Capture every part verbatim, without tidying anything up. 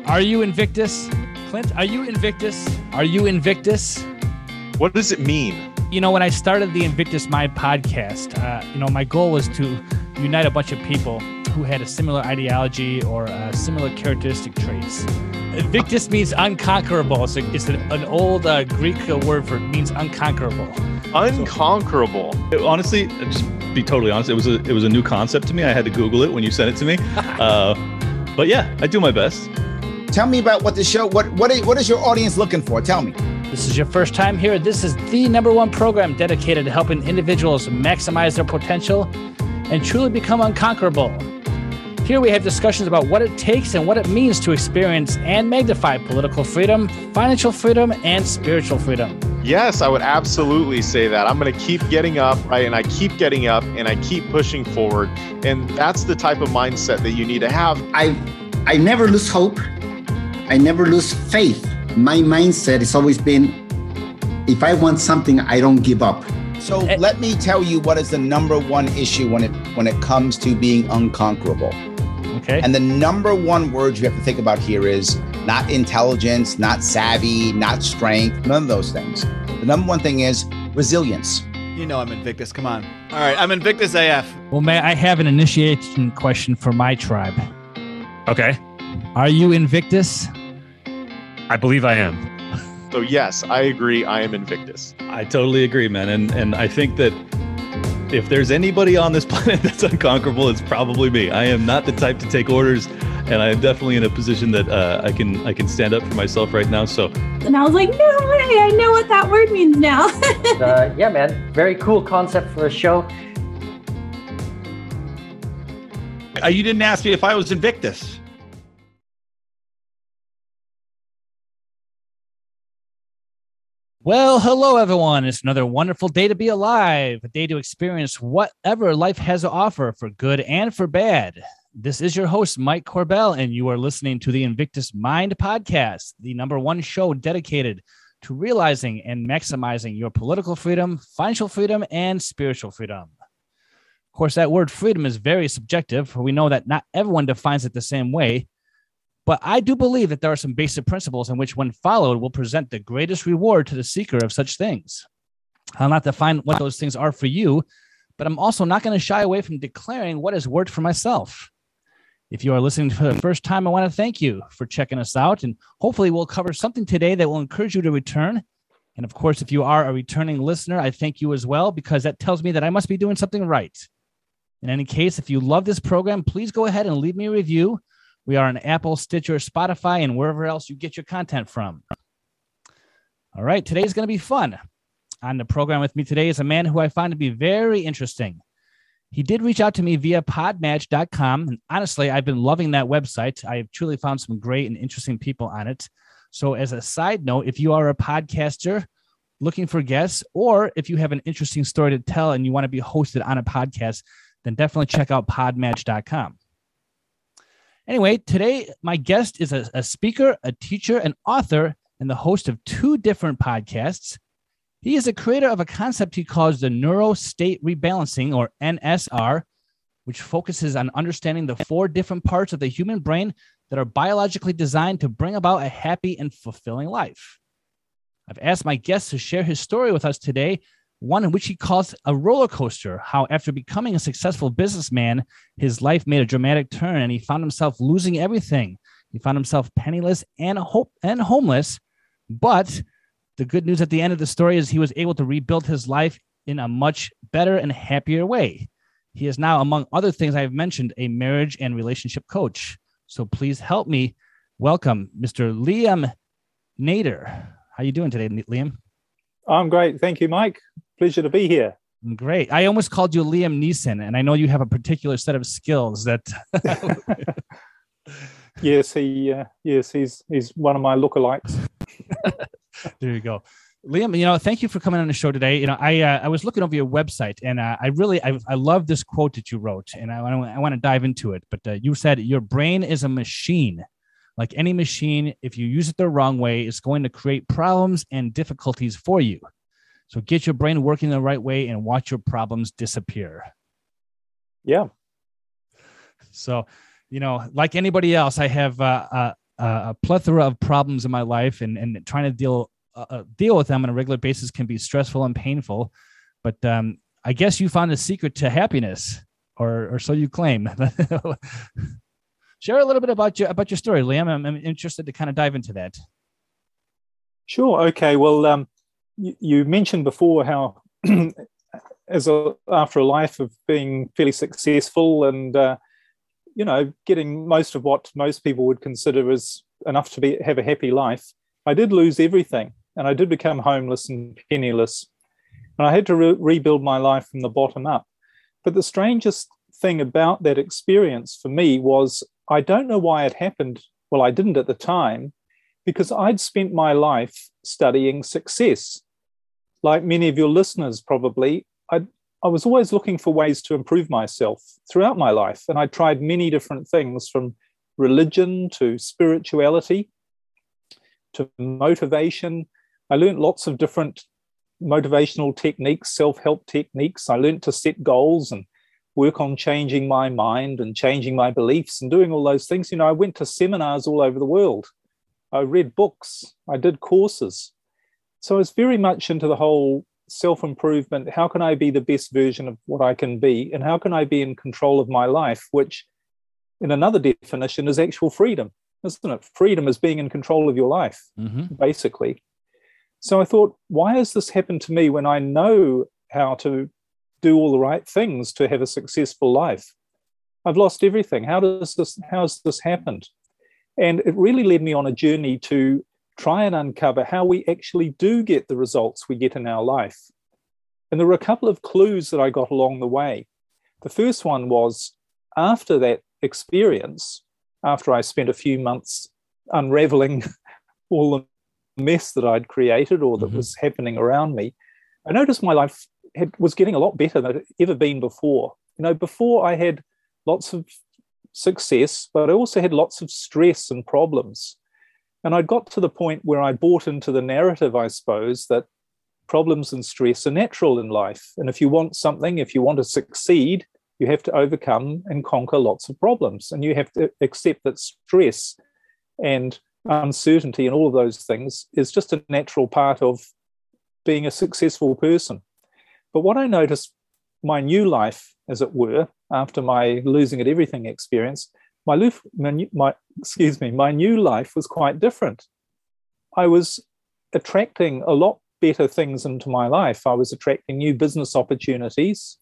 Are you Invictus? Clint, are you Invictus? Are you Invictus? What does it mean? You know, when I started the Invictus Mind podcast, uh, you know, my goal was to unite a bunch of people who had a similar ideology or uh, similar characteristic traits. Invictus means unconquerable. So it's an, an old uh, Greek word for means unconquerable. Unconquerable. It, honestly, just be totally honest, it was a it was a new concept to me. I had to Google it when you sent it to me. uh, but yeah, I do my best. Tell me about what the show. What what is, what is your audience looking for? Tell me. This is your first time here. This is the number one program dedicated to helping individuals maximize their potential and truly become unconquerable. Here we have discussions about what it takes and what it means to experience and magnify political freedom, financial freedom, and spiritual freedom. Yes, I would absolutely say that. I'm going to keep getting up, right? And I keep getting up and I keep pushing forward. And that's the type of mindset that you need to have. I I never lose hope. I never lose faith. My mindset has always been, if I want something, I don't give up. So uh, let me tell you what is the number one issue when it when it comes to being unconquerable. Okay. And the number one word you have to think about here is not intelligence, not savvy, not strength, none of those things. The number one thing is resilience. You know I'm Invictus. Come on. All right, I'm Invictus A F. Well, may I have an initiation question for my tribe? Okay. Are you Invictus? I believe I am. So yes, I agree. I am Invictus. I totally agree, man. And and I think that if there's anybody on this planet that's unconquerable, it's probably me. I am not the type to take orders, and I am definitely in a position that uh, I can I can stand up for myself right now. So. And I was like, no way, I know what that word means now. uh, yeah, man. Very cool concept for a show. Uh, you didn't ask me if I was Invictus. Well, hello, everyone. It's another wonderful day to be alive, a day to experience whatever life has to offer for good and for bad. This is your host, Mike Corbell, and you are listening to the Invictus Mind podcast, the number one show dedicated to realizing and maximizing your political freedom, financial freedom, and spiritual freedom. Of course, that word freedom is very subjective. We know that not everyone defines it the same way. But I do believe that there are some basic principles in which, when followed, will present the greatest reward to the seeker of such things. I'll not define what those things are for you, but I'm also not going to shy away from declaring what has worked for myself. If you are listening for the first time, I want to thank you for checking us out, and hopefully we'll cover something today that will encourage you to return. And of course, if you are a returning listener, I thank you as well, because that tells me that I must be doing something right. In any case, if you love this program, please go ahead and leave me a review. We are on Apple, Stitcher, Spotify, and wherever else you get your content from. All right, today's going to be fun. On the program with me today is a man who I find to be very interesting. He did reach out to me via podmatch dot com, and honestly, I've been loving that website. I have truly found some great and interesting people on it. So as a side note, if you are a podcaster looking for guests, or if you have an interesting story to tell and you want to be hosted on a podcast, then definitely check out podmatch dot com. Anyway, today, my guest is a, a speaker, a teacher, an author, and the host of two different podcasts. He is a creator of a concept he calls the Neuro State Rebalancing, or N S R, which focuses on understanding the four different parts of the human brain that are biologically designed to bring about a happy and fulfilling life. I've asked my guest to share his story with us today, one in which he calls a roller coaster, how after becoming a successful businessman, his life made a dramatic turn and he found himself losing everything. He found himself penniless and hope and homeless. But the good news at the end of the story is he was able to rebuild his life in a much better and happier way. He is now, among other things I've mentioned, a marriage and relationship coach. So please help me welcome Mister Liam Nader. How are you doing today, Liam? I'm great. Thank you, Mike. Pleasure to be here. Great. I almost called you Liam Neeson, and I know you have a particular set of skills that. yes, he. Uh, yes, he's he's one of my lookalikes. There you go, Liam. You know, thank you for coming on the show today. You know, I uh, I was looking over your website, and uh, I really I I love this quote that you wrote, and I I want to dive into it. But uh, you said your brain is a machine. Like any machine, if you use it the wrong way, it's going to create problems and difficulties for you. So get your brain working the right way and watch your problems disappear. Yeah. So, you know, like anybody else, I have uh, uh, a plethora of problems in my life, and, and trying to deal uh, deal with them on a regular basis can be stressful and painful. But um, I guess you found a secret to happiness, or or so you claim. Share a little bit about your about your story, Liam. I'm, I'm interested to kind of dive into that. Sure. Okay. Well, um, you, you mentioned before how, as a after a life of being fairly successful and uh, you know, getting most of what most people would consider as enough to be have a happy life, I did lose everything, and I did become homeless and penniless, and I had to re- rebuild my life from the bottom up. But the strangest thing about that experience for me was, I don't know why it happened. Well, I didn't at the time, because I'd spent my life studying success. Like many of your listeners probably, I I was always looking for ways to improve myself throughout my life. And I tried many different things, from religion to spirituality to motivation. I learned lots of different motivational techniques, self-help techniques. I learned to set goals and work on changing my mind and changing my beliefs and doing all those things. You know, I went to seminars all over the world. I read books. I did courses. So I was very much into the whole self-improvement. How can I be the best version of what I can be? And how can I be in control of my life? Which, in another definition, is actual freedom, isn't it? Freedom is being in control of your life, mm-hmm. basically. So I thought, why has this happened to me when I know how to do all the right things to have a successful life? I've lost everything. How does this, how has this happened? And it really led me on a journey to try and uncover how we actually do get the results we get in our life. And there were a couple of clues that I got along the way. The first one was, after that experience, after I spent a few months unraveling all the mess that I'd created or that mm-hmm. was happening around me, I noticed my life had, was getting a lot better than it had ever been before. You know, before I had lots of success, but I also had lots of stress and problems. And I got to the point where I bought into the narrative, I suppose, that problems and stress are natural in life. And if you want something, if you want to succeed, you have to overcome and conquer lots of problems. And you have to accept that stress and uncertainty and all of those things is just a natural part of being a successful person. But what I noticed, my new life, as it were, after my losing at everything experience, My, life, my, my excuse me, my new life was quite different. I was attracting a lot better things into my life. I was attracting new business opportunities,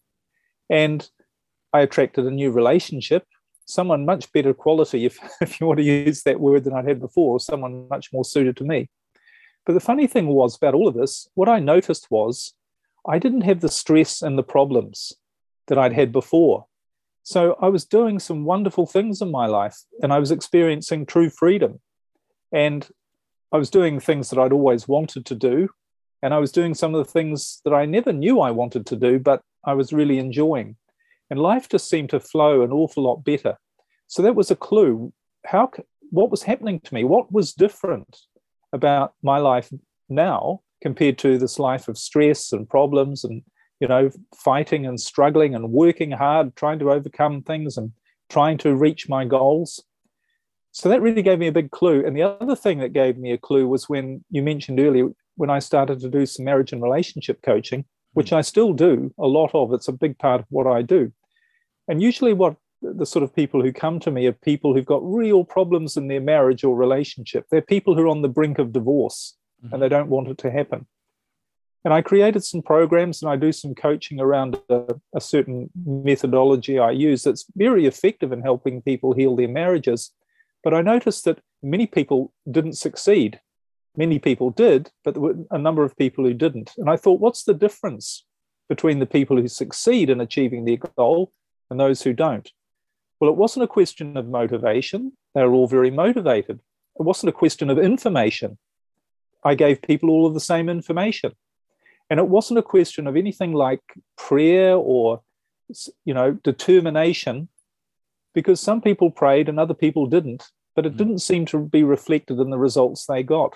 and I attracted a new relationship, someone much better quality, if, if you want to use that word, than I'd had before, someone much more suited to me. But the funny thing was about all of this, what I noticed was I didn't have the stress and the problems that I'd had before. So I was doing some wonderful things in my life, and I was experiencing true freedom. And I was doing things that I'd always wanted to do, and I was doing some of the things that I never knew I wanted to do, but I was really enjoying. And life just seemed to flow an awful lot better. So that was a clue. How, what was happening to me? What was different about my life now compared to this life of stress and problems and, you know, fighting and struggling and working hard, trying to overcome things and trying to reach my goals? So that really gave me a big clue. And the other thing that gave me a clue was when you mentioned earlier, when I started to do some marriage and relationship coaching, which I still do a lot of. It's a big part of what I do. And usually what the sort of people who come to me are people who've got real problems in their marriage or relationship. They're people who are on the brink of divorce, mm-hmm. and they don't want it to happen. And I created some programs, and I do some coaching around a, a certain methodology I use that's very effective in helping people heal their marriages. But I noticed that many people didn't succeed. Many people did, but there were a number of people who didn't. And I thought, what's the difference between the people who succeed in achieving their goal and those who don't? Well, it wasn't a question of motivation. They were all very motivated. It wasn't a question of information. I gave people all of the same information. And it wasn't a question of anything like prayer or, you know, determination, because some people prayed and other people didn't, but it didn't seem to be reflected in the results they got.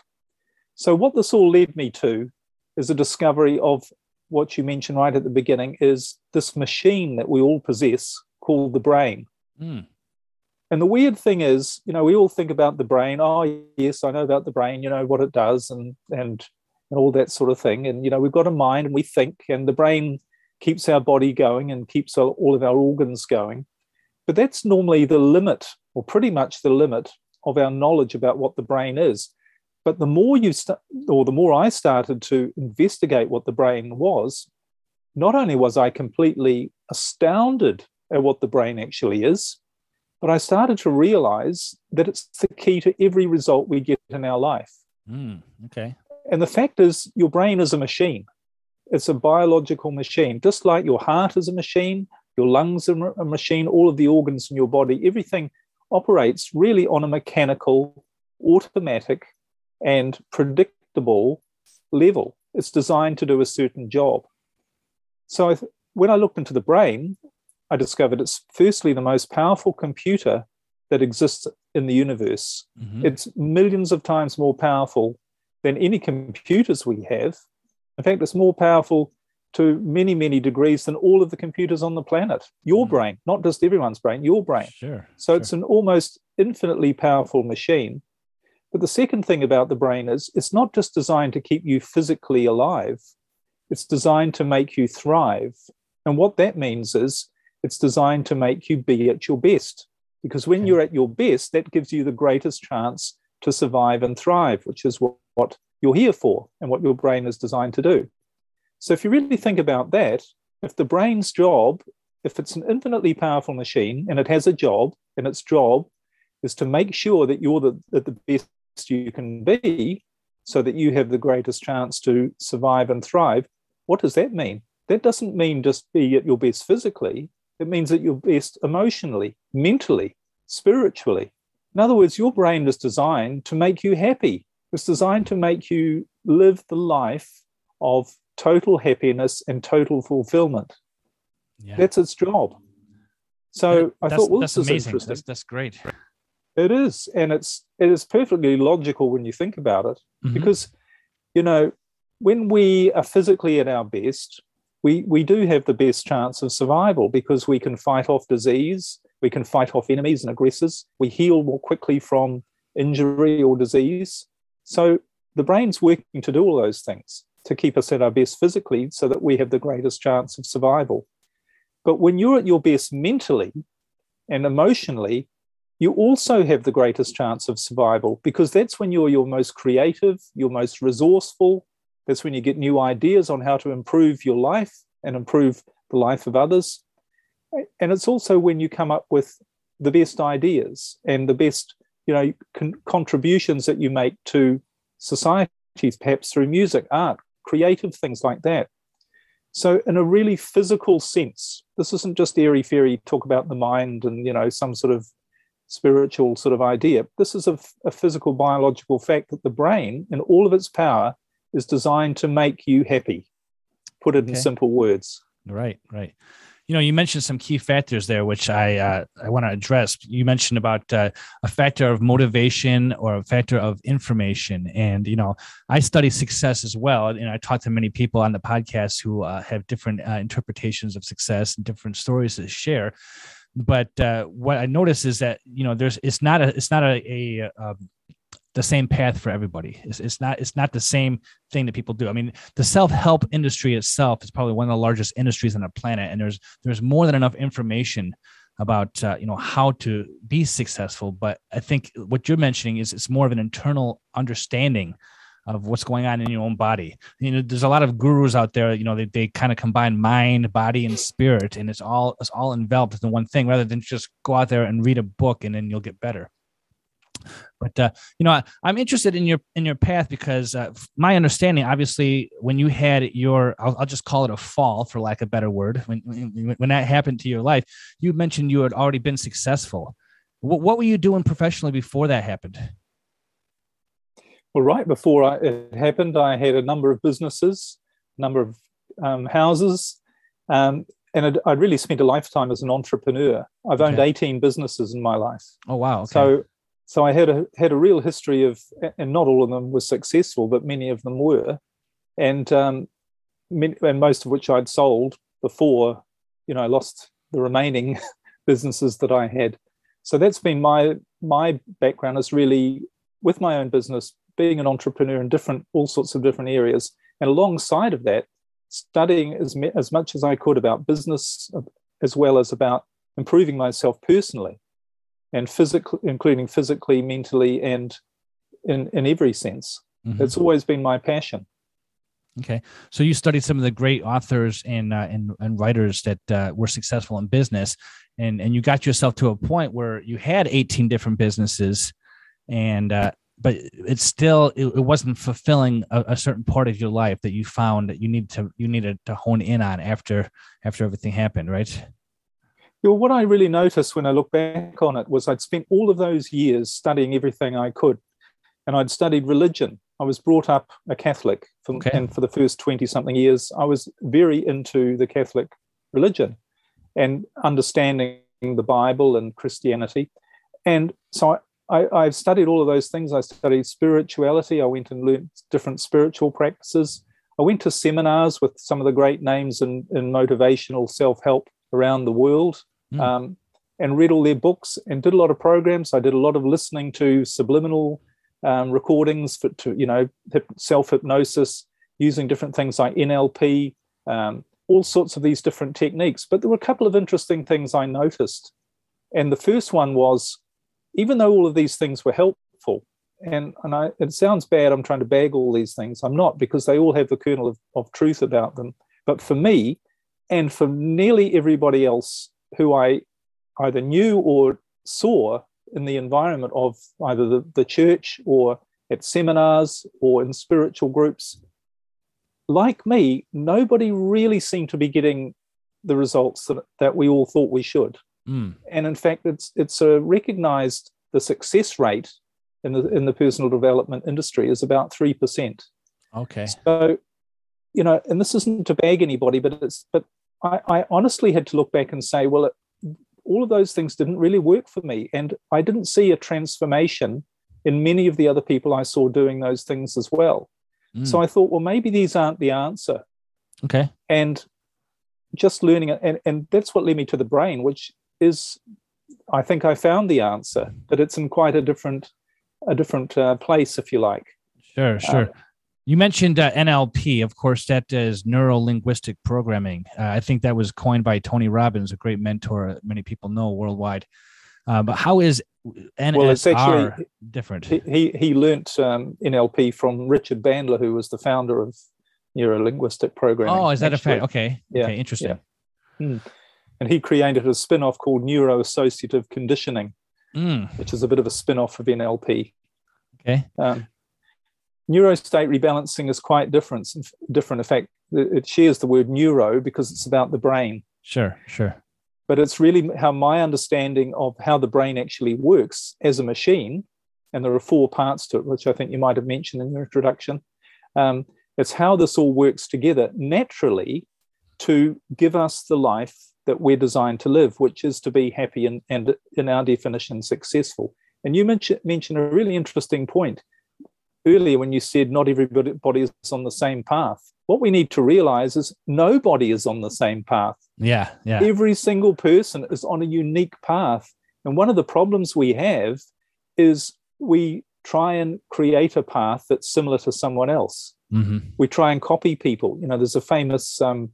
So what this all led me to is a discovery of what you mentioned right at the beginning, is this machine that we all possess called the brain. Mm. And the weird thing is, you know, we all think about the brain. Oh, yes, I know about the brain, you know, what it does and, and, and all that sort of thing. And, you know, we've got a mind and we think, and the brain keeps our body going and keeps all, all of our organs going. But that's normally the limit, or pretty much the limit of our knowledge about what the brain is. But the more you, st- or the more I started to investigate what the brain was, not only was I completely astounded at what the brain actually is, but I started to realize that it's the key to every result we get in our life. Mm, okay. And the fact is, your brain is a machine. It's a biological machine, just like your heart is a machine, your lungs are a machine, all of the organs in your body, everything operates really on a mechanical, automatic, and predictable level. It's designed to do a certain job. So I th- when I looked into the brain, I discovered it's firstly the most powerful computer that exists in the universe. Mm-hmm. It's millions of times more powerful than any computers we have. In fact, it's more powerful to many, many degrees than all of the computers on the planet. Your mm-hmm. brain, not just everyone's brain, your brain. Sure. So sure. It's an almost infinitely powerful machine. But the second thing about the brain is it's not just designed to keep you physically alive. It's designed to make you thrive. And what that means is it's designed to make you be at your best. Because when okay. you're at your best, that gives you the greatest chance to survive and thrive, which is what, what you're here for and what your brain is designed to do. So if you really think about that, if the brain's job, if it's an infinitely powerful machine and it has a job, and its job is to make sure that you're the, at the best you can be so that you have the greatest chance to survive and thrive, what does that mean? That doesn't mean just be at your best physically. It means at your best emotionally, mentally, spiritually. In other words, your brain is designed to make you happy. It's designed to make you live the life of total happiness and total fulfillment. Yeah. That's its job. So that, I thought, well, this is amazing. interesting. That's, that's great. It is, and it's it is perfectly logical when you think about it, mm-hmm. because, you know, when we are physically at our best, we we do have the best chance of survival because we can fight off disease, we can fight off enemies and aggressors, we heal more quickly from injury or disease. So the brain's working to do all those things to keep us at our best physically so that we have the greatest chance of survival. But when you're at your best mentally and emotionally, you also have the greatest chance of survival because that's when you're your most creative, your most resourceful. That's when you get new ideas on how to improve your life and improve the life of others. And it's also when you come up with the best ideas and the best, you know, con- contributions that you make to society, perhaps through music, art, creative things like that. So in a really physical sense, this isn't just airy-fairy talk about the mind and, you know, some sort of spiritual sort of idea. This is a, a physical, biological fact that the brain, in all of its power, is designed to make you happy. Put it okay. in simple words. Right, right. You know, you mentioned some key factors there, which I uh, I want to address. You mentioned about uh, a factor of motivation or a factor of information. And, you know, I study success as well. And I talk to many people on the podcast who uh, have different uh, interpretations of success and different stories to share. But uh, what I notice is that, you know, there's it's not a it's not a, a, a the same path for everybody. It's, it's not it's not the same thing that people do. I mean, the self-help industry itself is probably one of the largest industries on the planet, and there's there's more than enough information about uh, you know how to be successful. But I think what you're mentioning is it's more of an internal understanding of what's going on in your own body. You know, there's a lot of gurus out there. You know, they they kind of combine mind, body, and spirit, and it's all it's all enveloped in one thing, rather than just go out there and read a book and then you'll get better. But uh, you know, I, I'm interested in your in your path because uh, my understanding, obviously, when you had your, I'll, I'll just call it a fall, for lack of a better word, when when, when that happened to your life, you mentioned you had already been successful. What, what were you doing professionally before that happened? Well, right before I, it happened, I had a number of businesses, a number of um, houses, um, and I'd, I'd really spent a lifetime as an entrepreneur. I've owned okay. eighteen businesses in my life. Oh, wow. Okay. So. So I had a had a real history of, and not all of them were successful, but many of them were, and um, many, and most of which I'd sold before, you know, I lost the remaining businesses that I had. so that's been my my background, is really with my own business, being an entrepreneur in different all sorts of different areas, and alongside of that, studying as as much as I could about business, as well as about improving myself personally, and physically, including physically, mentally, and in in every sense. Mm-hmm. It's always been my passion. Okay, so you studied some of the great authors and uh, and, and writers that uh, were successful in business, and and you got yourself to a point where you had eighteen different businesses, and uh, but it's still it, it wasn't fulfilling a, a certain part of your life that you found that you need to you needed to hone in on after after everything happened, right? Well, what I really noticed when I look back on it was I'd spent all of those years studying everything I could, and I'd studied religion. I was brought up a Catholic, for, okay. and for the first twenty-something years, I was very into the Catholic religion and understanding the Bible and Christianity. And so I, I, I've studied all of those things. I studied spirituality. I went and learned different spiritual practices. I went to seminars with some of the great names in, in motivational self-help around the world, mm. um, and read all their books and did a lot of programs. I did a lot of listening to subliminal Um, recordings for, to, you know, self-hypnosis, using different things like N L P, um, all sorts of these different techniques. But there were a couple of interesting things I noticed. And the first one was, even though all of these things were helpful, and, and I, it sounds bad, I'm trying to bag all these things. I'm not, because they all have the kernel of, of truth about them. But for me, and for nearly everybody else who I either knew or saw in the environment of either the, the church or at seminars or in spiritual groups, like me, nobody really seemed to be getting the results that, that we all thought we should. Mm. And in fact, it's it's a recognized, the success rate in the in the personal development industry is about three percent. Okay. So, you know, and this isn't to bag anybody, but it's but I, I honestly had to look back and say, well, it, all of those things didn't really work for me. And I didn't see a transformation in many of the other people I saw doing those things as well. Mm. So I thought, well, maybe these aren't the answer. Okay. And just learning it. And, and that's what led me to the brain, which is, I think I found the answer, but it's in quite a different, a different uh, place, if you like. Sure, sure. Uh, You mentioned uh, N L P. Of course, that is neuro-linguistic programming. Uh, I think that was coined by Tony Robbins, a great mentor many people know worldwide. Uh, but how is N S R well, it's actually, different? He he, he learnt um, N L P from Richard Bandler, who was the founder of neuro-linguistic programming. Oh, is that actually. a fact? Okay. Yeah. Okay, interesting. Yeah. Hmm. And he created a spin-off called neuro-associative conditioning, mm. which is a bit of a spin-off of N L P. Okay. Um, Neurostate rebalancing is quite different. Different. In fact, it shares the word neuro because it's about the brain. Sure, sure. But it's really how my understanding of how the brain actually works as a machine, and there are four parts to it, which I think you might have mentioned in your introduction. Um, it's how this all works together naturally to give us the life that we're designed to live, which is to be happy and, and in our definition, successful. And you mentioned mentioned a really interesting point earlier when you said not everybody is on the same path. What we need to realize is nobody is on the same path. Yeah, yeah. Every single person is on a unique path. And one of the problems we have is we try and create a path that's similar to someone else. Mm-hmm. We try and copy people. You know, there's a famous um,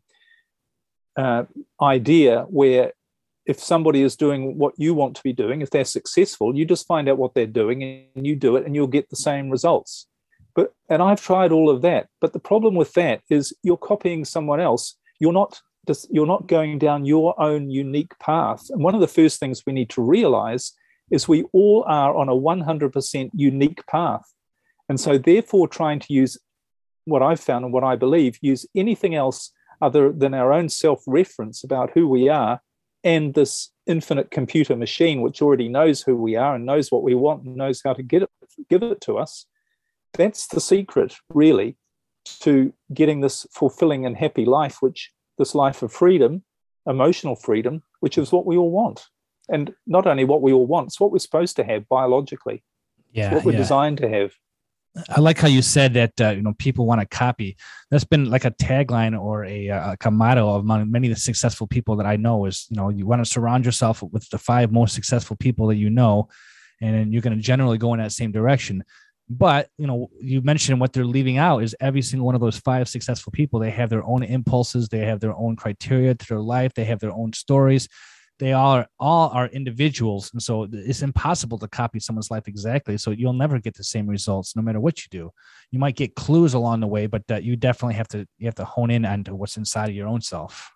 uh, idea where if somebody is doing what you want to be doing, if they're successful, you just find out what they're doing and you do it and you'll get the same results. But and I've tried all of that. But the problem with that is you're copying someone else. You're not just, you're not going down your own unique path. And one of the first things we need to realize is we all are on a one hundred percent unique path. And so therefore trying to use what I've found and what I believe, use anything else other than our own self-reference about who we are and this infinite computer machine, which already knows who we are and knows what we want and knows how to get it, give it to us. That's the secret, really, to getting this fulfilling and happy life, which this life of freedom, emotional freedom, which is what we all want. And not only what we all want, it's what we're supposed to have biologically. Yeah, it's what we're yeah. designed to have. I like how you said that, uh, you know, people want to copy. That's been like a tagline or a, a, a motto among many of the successful people that I know is, you know, you want to surround yourself with the five most successful people that you know, and then you're going to generally go in that same direction. But, you know, you mentioned what they're leaving out is every single one of those five successful people, they have their own impulses. They have their own criteria to their life. They have their own stories. They are all are individuals. And so it's impossible to copy someone's life exactly. So you'll never get the same results no matter what you do. You might get clues along the way, but uh, you definitely have to, you have to hone in onto what's inside of your own self.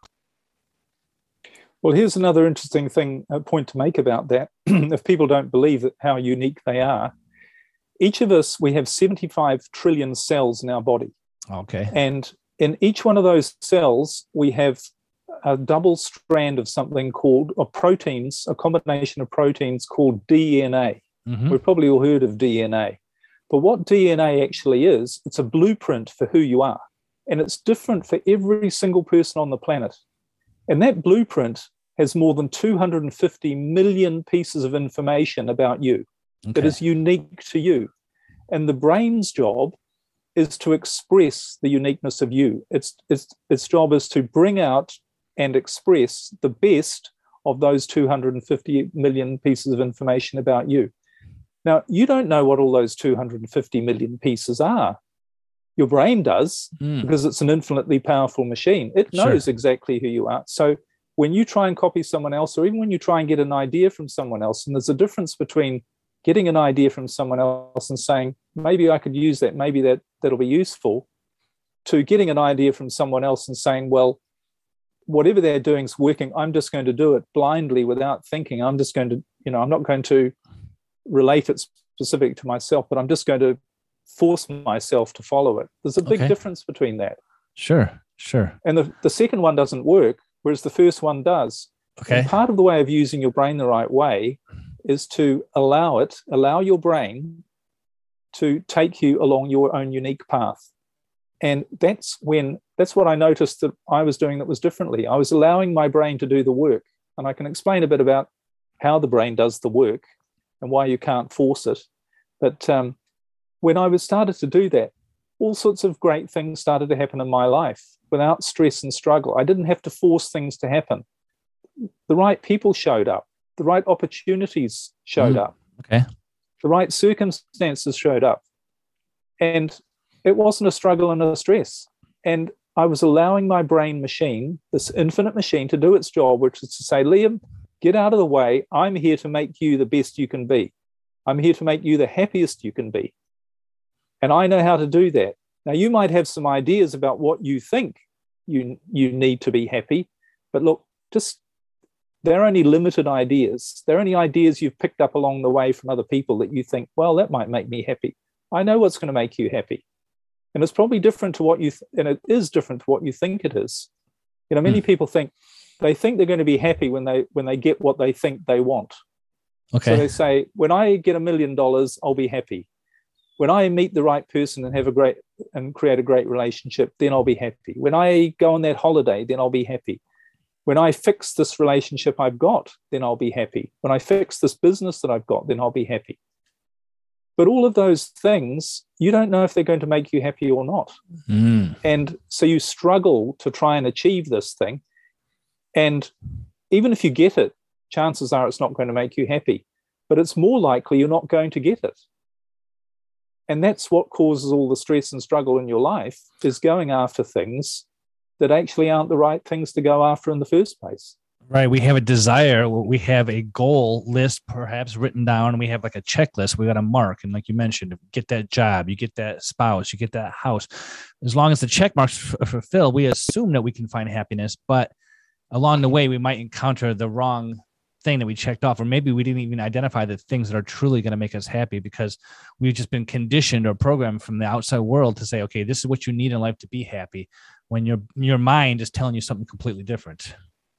Well, here's another interesting thing, a point to make about that. If people don't believe that how unique they are, each of us, we have seventy-five trillion cells in our body. Okay. And in each one of those cells, we have a double strand of something called, or proteins, a combination of proteins called D N A. Mm-hmm. We've probably all heard of D N A. But what D N A actually is, it's a blueprint for who you are. And it's different for every single person on the planet. And that blueprint has more than two hundred fifty million pieces of information about you. Okay. That is unique to you. And the brain's job is to express the uniqueness of you. Its, its, its job is to bring out and express the best of those two hundred fifty million pieces of information about you. Now, you don't know what all those two hundred fifty million pieces are. Your brain does, mm. because it's an infinitely powerful machine. It knows sure. exactly who you are. So when you try and copy someone else, or even when you try and get an idea from someone else, and there's a difference between getting an idea from someone else and saying, maybe I could use that, maybe that, that'll be useful, to getting an idea from someone else and saying, well, whatever they're doing is working, I'm just going to do it blindly without thinking. I'm just going to, you know, I'm not going to relate it specific to myself, but I'm just going to force myself to follow it. There's a big okay. difference between that. Sure, sure. And the, the second one doesn't work, whereas the first one does. Okay. And part of the way of using your brain the right way is to allow it, allow your brain to take you along your own unique path. And that's when, that's what I noticed that I was doing that was differently. I was allowing my brain to do the work. And I can explain a bit about how the brain does the work and why you can't force it. But um, when I was started to do that, all sorts of great things started to happen in my life without stress and struggle. I didn't have to force things to happen. The right people showed up. The right opportunities showed mm, up. Okay. The right circumstances showed up. And it wasn't a struggle and a stress. And I was allowing my brain machine, this infinite machine, to do its job, which is to say, Liam, get out of the way. I'm here to make you the best you can be. I'm here to make you the happiest you can be. And I know how to do that. Now, you might have some ideas about what you think you, you need to be happy, but look, just they're only limited ideas. They're only ideas you've picked up along the way from other people that you think, well, that might make me happy. I know what's going to make you happy. And it's probably different to what you, th- and it is different to what you think it is. You know, many mm. people think, they think they're going to be happy when they when they get what they think they want. Okay. So they say, when I get a million dollars, I'll be happy. When I meet the right person and have a great, and create a great relationship, then I'll be happy. When I go on that holiday, then I'll be happy. When I fix this relationship I've got, then I'll be happy. When I fix this business that I've got, then I'll be happy. But all of those things, you don't know if they're going to make you happy or not. Mm. And so you struggle to try and achieve this thing. And even if you get it, chances are it's not going to make you happy. But it's more likely you're not going to get it. And that's what causes all the stress and struggle in your life, is going after things that actually aren't the right things to go after in the first place. Right. We have a desire. We have a goal list perhaps written down, and we have like a checklist. We got to mark. And like you mentioned, get that job, you get that spouse, you get that house. As long as the check marks f- fulfill, we assume that we can find happiness. But along the way, we might encounter the wrong thing that we checked off, or maybe we didn't even identify the things that are truly going to make us happy, because we've just been conditioned or programmed from the outside world to say, okay, this is what you need in life to be happy, when your your mind is telling you something completely different.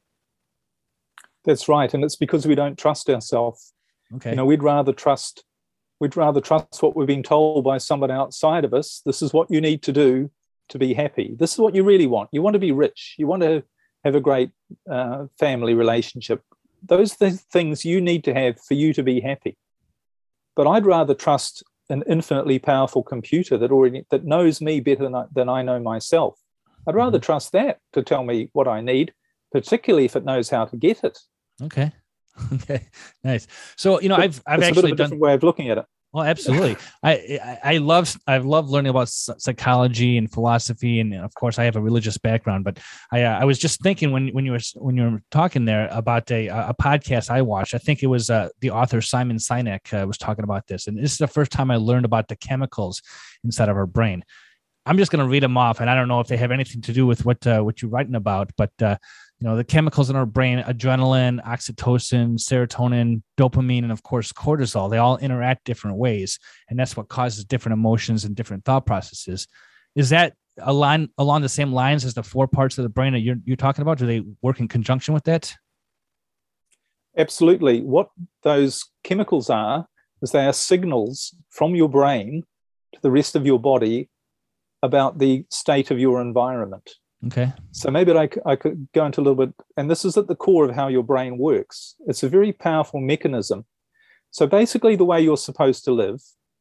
That's right. And it's because we don't trust ourselves. Okay. You know, we'd rather trust, we'd rather trust what we're being told by someone outside of us. This is what you need to do to be happy. This is what you really want. You want to be rich. You want to have a great uh, family relationship. Those are the things you need to have for you to be happy. But I'd rather trust an infinitely powerful computer that already that knows me better than I, than I know myself. I'd rather mm-hmm. trust that to tell me what I need, particularly if it knows how to get it. Okay. Okay. Nice. So, you know, but I've I've it's actually a bit of a done different way of looking at it. Well, absolutely. I, I I love I've loved learning about psychology and philosophy, and of course, I have a religious background. But I uh, I was just thinking when when you were when you were talking there about a a podcast I watched. I think it was uh, the author Simon Sinek uh, was talking about this, and this is the first time I learned about the chemicals inside of our brain. I'm just going to read them off, and I don't know if they have anything to do with what uh, what you're writing about, but uh, you know, the chemicals in our brain: adrenaline, oxytocin, serotonin, dopamine, and of course cortisol. They all interact different ways, and that's what causes different emotions and different thought processes. Is that align along the same lines as the four parts of the brain that you're you're talking about? Do they work in conjunction with that? Absolutely. What those chemicals are is they are signals from your brain to the rest of your body about the state of your environment. Okay. So maybe I, I could go into a little bit, and this is at the core of how your brain works. It's a very powerful mechanism. So basically the way you're supposed to live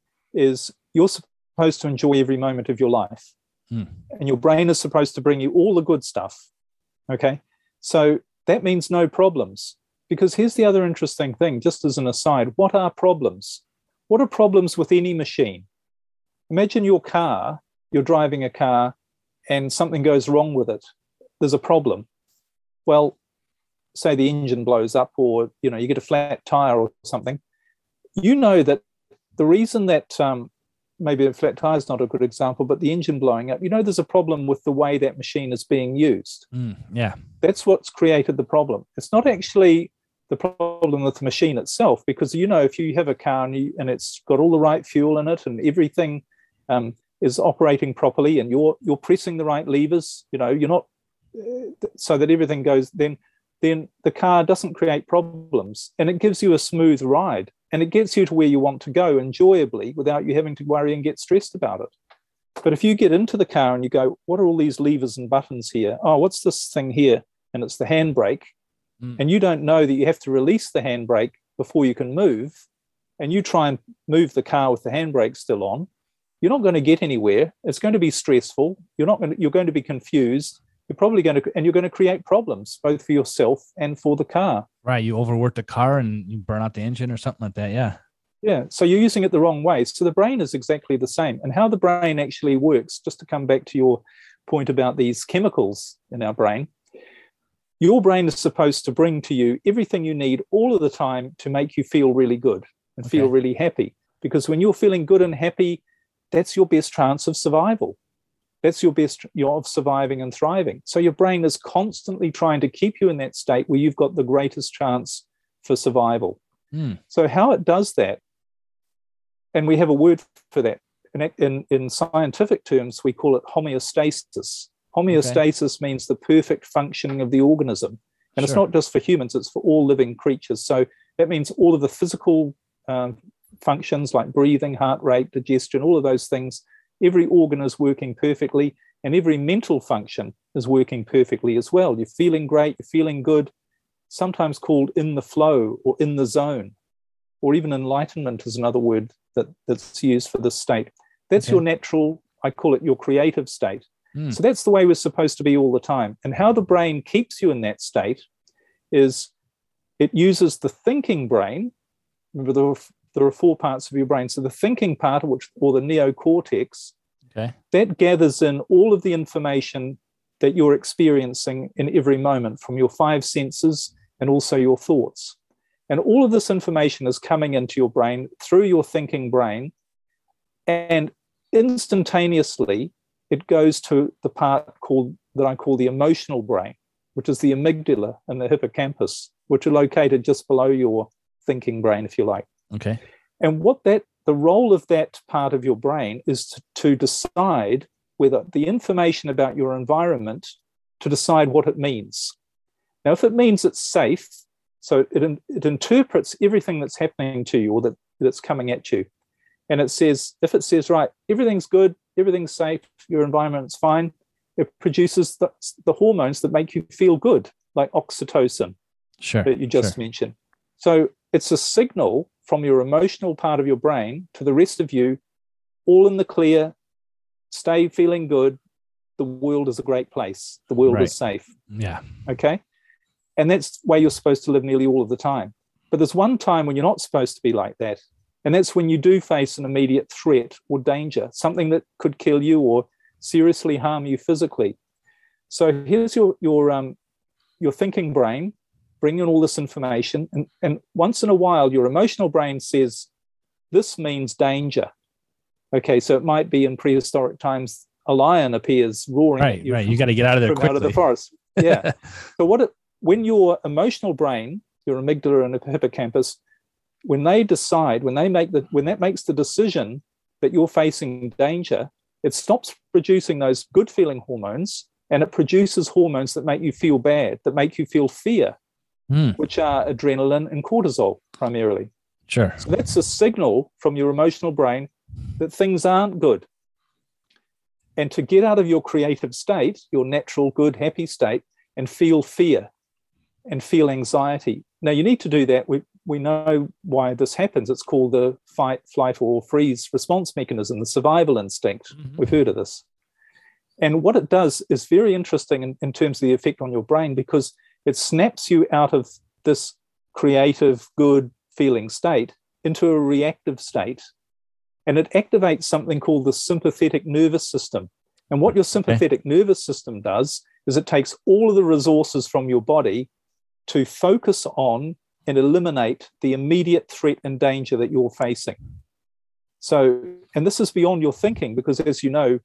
is you're supposed to enjoy every moment of your life. Hmm. And your brain is supposed to bring you all the good stuff. Okay. So that means no problems. Because here's the other interesting thing, just as an aside, what are problems? What are problems with any machine? Imagine your car. You're driving a car and something goes wrong with it. There's a problem. Well, say the engine blows up, or you know, you get a flat tire or something. You know that the reason that um, maybe a flat tire is not a good example, but the engine blowing up, you know, there's a problem with the way that machine is being used. Mm, yeah. That's what's created the problem. It's not actually the problem with the machine itself, because, you know, if you have a car and, you, and it's got all the right fuel in it and everything um, is operating properly, and you're you're pressing the right levers, you know, you're not uh, so that everything goes, then then the car doesn't create problems, and it gives you a smooth ride, and it gets you to where you want to go enjoyably without you having to worry and get stressed about it. But if you get into the car and you go, what are all these levers and buttons here? Oh, what's this thing here? And it's the handbrake. Mm. And you don't know that you have to release the handbrake before you can move, and you try and move the car with the handbrake still on, you're not going to get anywhere. It's going to be stressful. You're not going to, you're going to be confused. You're probably going to, and you're going to create problems both for yourself and for the car. Right. You overwork the car and you burn out the engine or something like that. Yeah. Yeah. So you're using it the wrong way. So the brain is exactly the same. And how the brain actually works, just to come back to your point about these chemicals in our brain, your brain is supposed to bring to you everything you need all of the time to make you feel really good and okay. feel really happy. Because when you're feeling good and happy, that's your best chance of survival. That's your best you're of surviving and thriving. So your brain is constantly trying to keep you in that state where you've got the greatest chance for survival. Mm. So how it does that, and we have a word for that. In, in, in scientific terms, we call it homeostasis. Homeostasis okay. means the perfect functioning of the organism. And sure. it's not just for humans, it's for all living creatures. So that means all of the physical um, functions like breathing, heart rate, digestion, all of those things, every organ is working perfectly, and every mental function is working perfectly as well. You're feeling great, you're feeling good, sometimes called in the flow or in the zone, or even enlightenment is another word that, that's used for this state. That's okay. your natural, I call it your creative state. Mm. So that's the way we're supposed to be all the time. And how the brain keeps you in that state is it uses the thinking brain. Remember, there are, there are four parts of your brain. So the thinking part, which or the neocortex, okay. that gathers in all of the information that you're experiencing in every moment from your five senses and also your thoughts. And all of this information is coming into your brain through your thinking brain, and instantaneously it goes to the part called that I call the emotional brain, which is the amygdala and the hippocampus, which are located just below your thinking brain, if you like. Okay. And what that the role of that part of your brain is to, to decide whether the information about your environment, to decide what it means. Now, if it means it's safe, so it, it interprets everything that's happening to you or that, that's coming at you. And it says, if it says, right, everything's good, everything's safe, your environment's fine, it produces the, the hormones that make you feel good, like oxytocin sure, that you just sure. mentioned. So it's a signal from your emotional part of your brain to the rest of you, all in the clear, stay feeling good, the world is a great place, the world Right. is safe. Yeah. Okay? And that's the way you're supposed to live nearly all of the time. But there's one time when you're not supposed to be like that. And that's when you do face an immediate threat or danger, something that could kill you or seriously harm you physically. So here's your your um your thinking brain bringing in all this information. And, and once in a while, your emotional brain says, this means danger. Okay, so it might be in prehistoric times, a lion appears roaring Right, at you. right. from- You got to get out of there from quickly. out of the forest. Yeah. So what it, when your emotional brain, your amygdala and hippocampus, when they decide, when they make the, when that makes the decision that you're facing danger, it stops producing those good feeling hormones and it produces hormones that make you feel bad, that make you feel fear, Mm, which are adrenaline and cortisol primarily. sure. So that's a signal from your emotional brain that things aren't good. And to get out of your creative state, your natural, good, happy state, and feel fear and feel anxiety. Now, you need to do that. We, we know why this happens. It's called the fight, flight, or freeze response mechanism, the survival instinct. Mhm. We've heard of this. And what it does is very interesting in, in terms of the effect on your brain, because it snaps you out of this creative, good feeling state into a reactive state. And it activates something called the sympathetic nervous system. And what your sympathetic nervous system does is it takes all of the resources from your body to focus on and eliminate the immediate threat and danger that you're facing. So, and this is beyond your thinking, because as you know,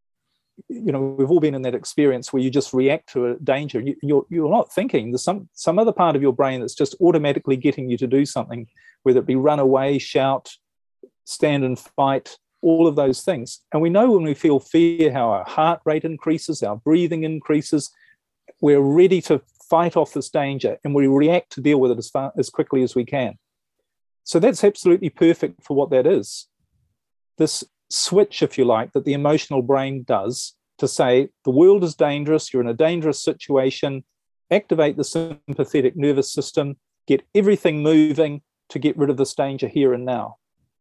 you know, we've all been in that experience where you just react to a danger. You, you're, you're not thinking. There's some, some other part of your brain that's just automatically getting you to do something, whether it be run away, shout, stand and fight, all of those things. And we know when we feel fear, how our heart rate increases, our breathing increases. We're ready to fight off this danger, and we react to deal with it as far, as quickly as we can. So that's absolutely perfect for what that is. This switch, if you like, that the emotional brain does to say, the world is dangerous, you're in a dangerous situation, activate the sympathetic nervous system, get everything moving to get rid of this danger here and now.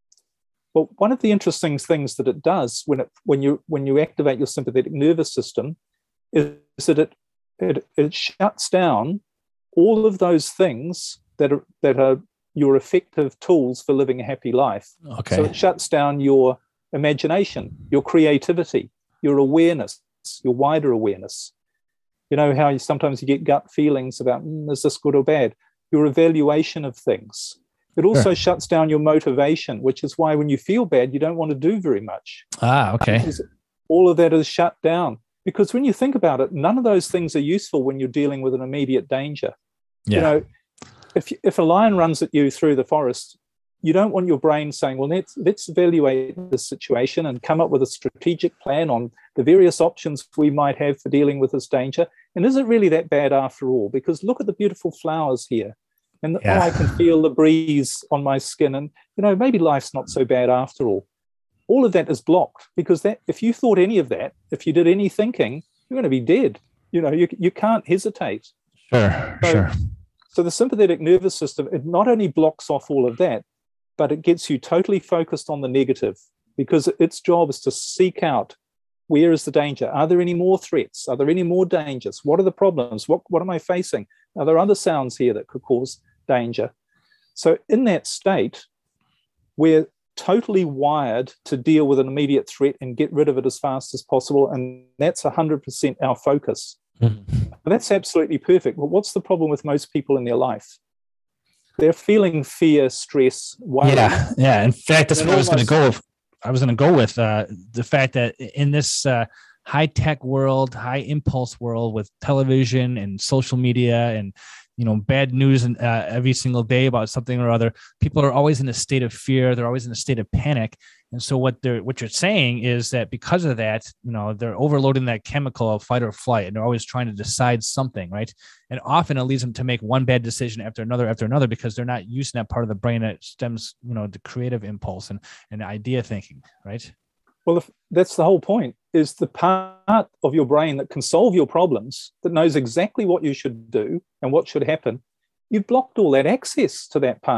Well, one of the interesting things that it does when it when you when you activate your sympathetic nervous system is that it it, it shuts down all of those things that are that are your effective tools for living a happy life. Okay. So it shuts down your imagination, your creativity, your awareness, your wider awareness. You know how you, sometimes you get gut feelings about, mm, is this good or bad? Your evaluation of things. It also Sure. shuts down your motivation, which is why when you feel bad, you don't want to do very much. Ah, okay. Because all of that is shut down. Because when you think about it, none of those things are useful when you're dealing with an immediate danger. Yeah. You know, if if a lion runs at you through the forest, you don't want your brain saying, well, let's, let's evaluate this situation and come up with a strategic plan on the various options we might have for dealing with this danger. And is it really that bad after all? Because look at the beautiful flowers here. And Yeah. oh, I can feel the breeze on my skin. And, you know, maybe life's not so bad after all. All of that is blocked, because that if you thought any of that, if you did any thinking, you're going to be dead. You know, you, you can't hesitate. Sure. So, Sure. So the sympathetic nervous system, it not only blocks off all of that, but it gets you totally focused on the negative, because its job is to seek out, where is the danger? Are there any more threats? Are there any more dangers? What are the problems? What, what am I facing? Are there other sounds here that could cause danger? So in that state, we're totally wired to deal with an immediate threat and get rid of it as fast as possible. And that's one hundred percent our focus. Mhm. That's absolutely perfect. But what's the problem with most people in their life? They're feeling fear, stress, worry. Yeah. Yeah. In fact, that's And what I was going to almost- go with. I was going to go with uh, the fact that in this uh, high tech world, high impulse world with television and social media and, you know, bad news and uh, every single day about something or other, people are always in a state of fear. They're always in a state of panic. And so what they're, what you're saying is that because of that, you know, they're overloading that chemical of fight or flight, and they're always trying to decide something, right? And often it leads them to make one bad decision after another, after another, because they're not using that part of the brain that stems, you know, the creative impulse and, and idea thinking, right? Well, if that's the whole point, is the part of your brain that can solve your problems, that knows exactly what you should do and what should happen. You've blocked all that access to that part.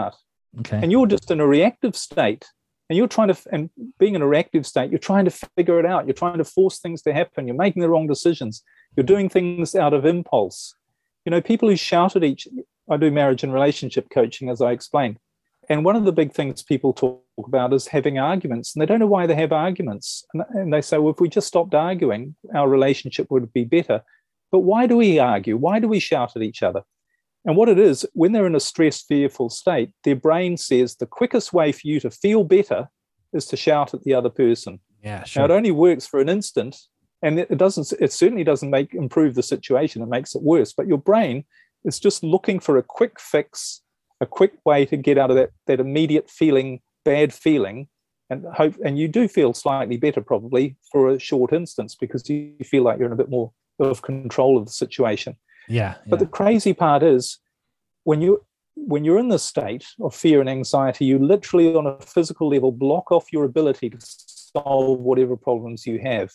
Okay. And you're just in a reactive state. And you're trying to, and being in a reactive state, you're trying to figure it out. You're trying to force things to happen. You're making the wrong decisions. You're doing things out of impulse. You know, people who shout at each, I do marriage and relationship coaching, as I explained. And one of the big things people talk about is having arguments. And they don't know why they have arguments. And, and they say, well, if we just stopped arguing, our relationship would be better. But why do we argue? Why do we shout at each other? And what it is, when they're in a stressed, fearful state, their brain says the quickest way for you to feel better is to shout at the other person. Yeah, sure. Now, it only works for an instant, and it doesn't. It certainly doesn't make improve the situation. It makes it worse. But your brain is just looking for a quick fix, a quick way to get out of that that immediate feeling, bad feeling, and hope. And you do feel slightly better probably for a short instance because you feel like you're in a bit more of control of the situation. Yeah, yeah. But the crazy part is when you when you're in this state of fear and anxiety, you literally on a physical level block off your ability to solve whatever problems you have.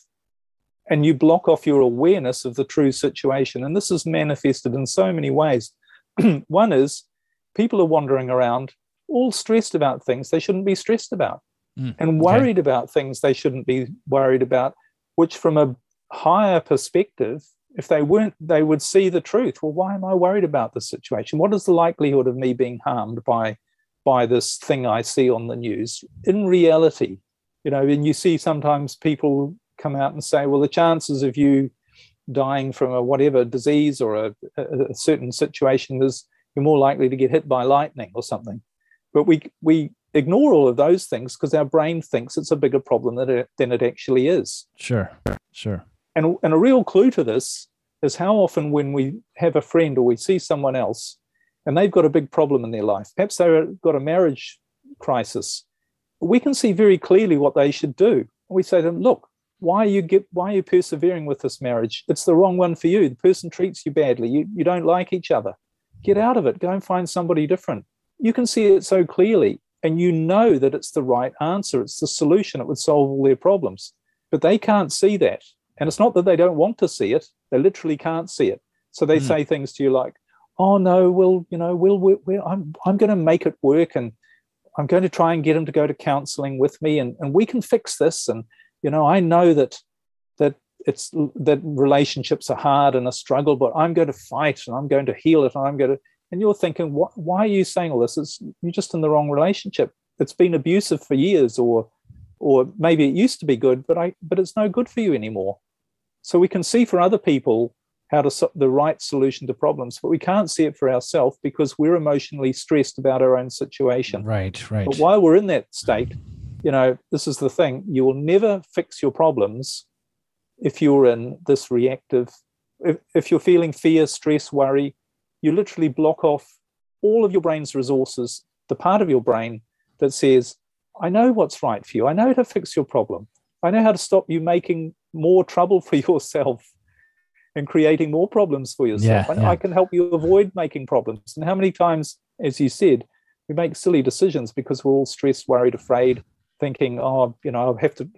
And you block off your awareness of the true situation. And this is manifested in so many ways. One is people are wandering around all stressed about things they shouldn't be stressed about mm, and worried okay. about things they shouldn't be worried about, which from a higher perspective, if they weren't, they would see the truth. Well, why am I worried about this situation? What is the likelihood of me being harmed by, by this thing I see on the news? In reality, you know, and you see sometimes people come out and say, well, the chances of you dying from a whatever disease or a, a certain situation is you're more likely to get hit by lightning or something. But we we ignore all of those things because our brain thinks it's a bigger problem than it, than it actually is. Sure, sure. And, and a real clue to this is how often when we have a friend or we see someone else and they've got a big problem in their life, perhaps they've got a marriage crisis, we can see very clearly what they should do. We say to them, look, why are you get why are you persevering with this marriage? It's the wrong one for you. The person treats you badly. You, you don't like each other. Get out of it. Go and find somebody different. You can see it so clearly, and you know that it's the right answer. It's the solution. It would solve all their problems. But they can't see that. And it's not that they don't want to see it. They literally can't see it. So they mm. say things to you like, oh, no, well, you know, we'll, we'll, we'll, I'm, I'm going to make it work, and I'm going to try and get him to go to counseling with me, and, and we can fix this. And, you know, I know that that it's that relationships are hard and a struggle, but I'm going to fight and I'm going to heal it. And I'm going to, and you're thinking, what, why are you saying all this? It's, you're just in the wrong relationship. It's been abusive for years, or, or maybe it used to be good, but I, but it's no good for you anymore. So we can see for other people how to the right solution to problems, but we can't see it for ourselves because we're emotionally stressed about our own situation. Right, right. But while we're in that state, you know, this is the thing, you will never fix your problems if you're in this reactive, if, if you're feeling fear, stress, worry, you literally block off all of your brain's resources, the part of your brain that says, I know what's right for you. I know how to fix your problem. I know how to stop you making more trouble for yourself and creating more problems for yourself. Yeah, and yeah. I can help you avoid making problems. And how many times, as you said, we make silly decisions because we're all stressed, worried, afraid, thinking, oh, you know, I have to,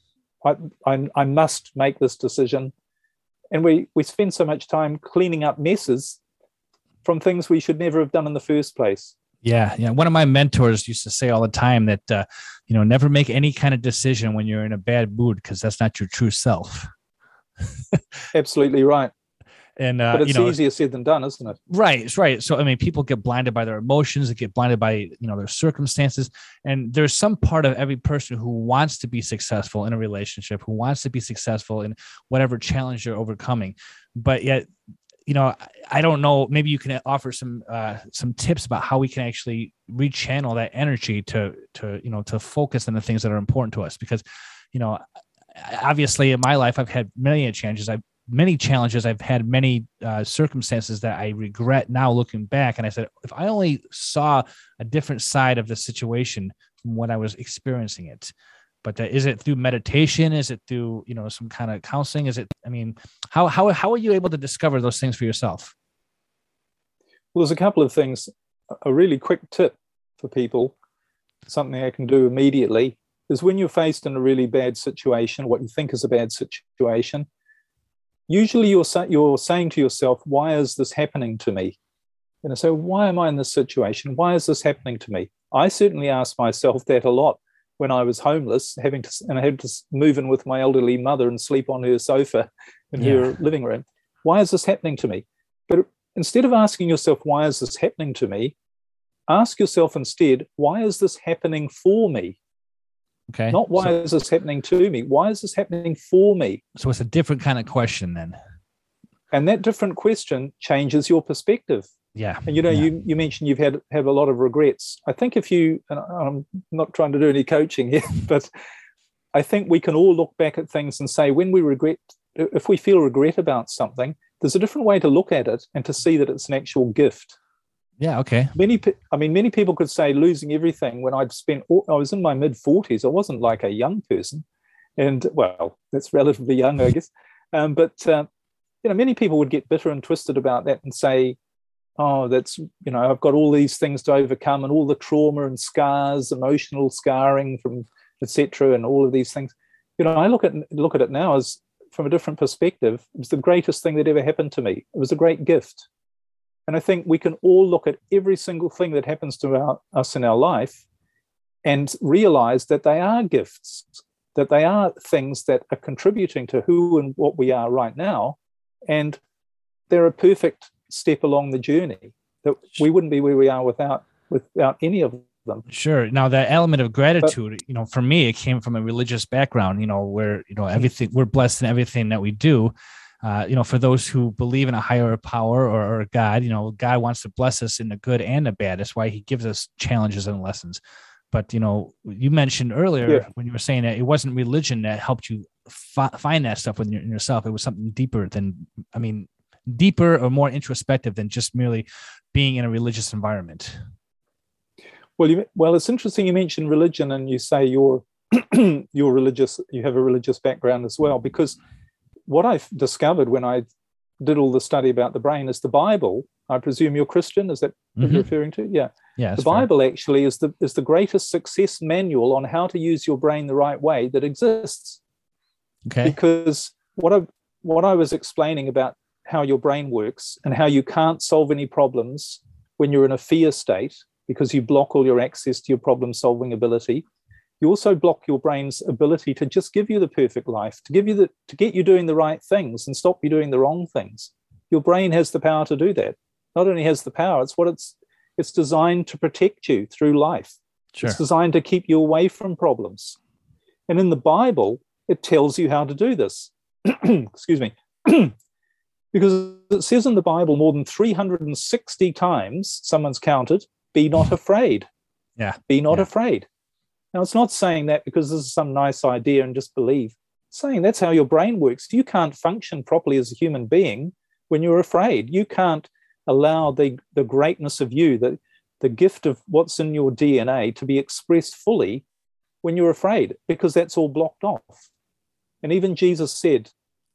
I, I, I must make this decision. And we, we spend so much time cleaning up messes from things we should never have done in the first place. Yeah, yeah. One of my mentors used to say all the time that, uh, you know, never make any kind of decision when you're in a bad mood because that's not your true self. Absolutely right. And uh, but it's you know, easier said than done, isn't it? Right, it's right. So I mean, people get blinded by their emotions, they get blinded by, you know, their circumstances. And there's some part of every person who wants to be successful in a relationship, who wants to be successful in whatever challenge you're overcoming. But yet, you know, I don't know, maybe you can offer some uh, some tips about how we can actually rechannel that energy to to, you know, to focus on the things that are important to us. Because, you know, obviously in my life, I've had many challenges. I've many challenges. I've had many uh, circumstances that I regret now looking back. And I said, if I only saw a different side of the situation from when I was experiencing it. But uh, is it through meditation? Is it through, you know, some kind of counseling? Is it, I mean, how, how, how are you able to discover those things for yourself? Well, there's a couple of things. A really quick tip for people, something I can do immediately, is when you're faced in a really bad situation, what you think is a bad situation, usually you're, you're saying to yourself, why is this happening to me? And so why am I in this situation? Why is this happening to me? I certainly asked myself that a lot when I was homeless, having to, and I had to move in with my elderly mother and sleep on her sofa in yeah. her living room. Why is this happening to me? But instead of asking yourself, why is this happening to me? Ask yourself instead, why is this happening for me? Okay. Not why so, is this happening to me? Why is this happening for me? So it's a different kind of question then. And that different question changes your perspective. Yeah. And you know, yeah. you, you mentioned you've had have a lot of regrets. I think if you, and I'm not trying to do any coaching here, but I think we can all look back at things and say, when we regret, if we feel regret about something, there's a different way to look at it and to see that it's an actual gift. Yeah. Okay. Many, I mean, many people could say losing everything when I'd spent, I was in my mid forties. I wasn't like a young person, and well, that's relatively young, I guess. Um, but uh, you know, many people would get bitter and twisted about that and say, oh, that's, you know, I've got all these things to overcome and all the trauma and scars, emotional scarring from et cetera, and all of these things. You know, I look at look at it now as from a different perspective. It was the greatest thing that ever happened to me. It was a great gift. And I think we can all look at every single thing that happens to our, us in our life and realize that they are gifts, that they are things that are contributing to who and what we are right now. And they're a perfect step along the journey, that we wouldn't be where we are without without any of them. Sure. Now, that element of gratitude, but, you know, for me, it came from a religious background, you know, where, you know, everything, we're blessed in everything that we do. Uh, you know, for those who believe in a higher power or, or God, you know, God wants to bless us in the good and the bad. That's why he gives us challenges and lessons. But, you know, you mentioned earlier yeah. when you were saying that it wasn't religion that helped you fi- find that stuff within yourself. It was something deeper than, I mean, deeper or more introspective than just merely being in a religious environment. Well, you, well, it's interesting you mentioned religion and you say you're, you're religious, you have a religious background as well, because what I've discovered when I did all the study about the brain is the Bible. I presume you're Christian. Is that what mm-hmm. you're referring to? Yeah. Yeah. The Bible fair. actually is the is the greatest success manual on how to use your brain the right way that exists. Okay. Because what I what I was explaining about how your brain works and how you can't solve any problems when you're in a fear state because you block all your access to your problem-solving ability. You also block your brain's ability to just give you the perfect life, to give you the, to get you doing the right things and stop you doing the wrong things. Your brain has the power to do that. Not only has the power, it's what it's, it's designed to protect you through life. Sure. It's designed to keep you away from problems. And in the Bible, it tells you how to do this. Excuse me. Because it says in the Bible more than three hundred sixty times, someone's counted, be not afraid. Yeah. Be not yeah. afraid. Now, it's not saying that because this is some nice idea and just believe. It's saying that's how your brain works. You can't function properly as a human being when you're afraid. You can't allow the, the greatness of you, the, the gift of what's in your D N A to be expressed fully when you're afraid, because that's all blocked off. And even Jesus said,